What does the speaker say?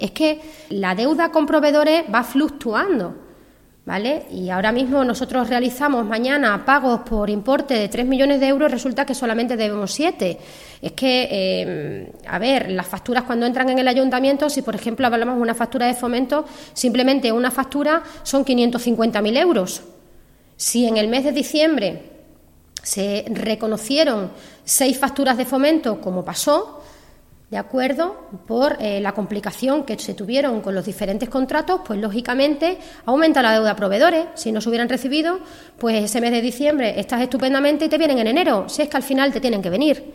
Es que la deuda con proveedores va fluctuando, ¿vale? Y ahora mismo nosotros realizamos mañana pagos por importe de 3 millones de euros y resulta que solamente debemos 7. Es que, a ver, las facturas cuando entran en el ayuntamiento, si por ejemplo hablamos de una factura de fomento, simplemente una factura son 550.000 euros. Si en el mes de diciembre se reconocieron 6 facturas de fomento, como pasó, ¿de acuerdo? Por la complicación que se tuvieron con los diferentes contratos, pues lógicamente aumenta la deuda a proveedores. Si no se hubieran recibido, pues ese mes de diciembre estás estupendamente y te vienen en enero. Si es que al final te tienen que venir.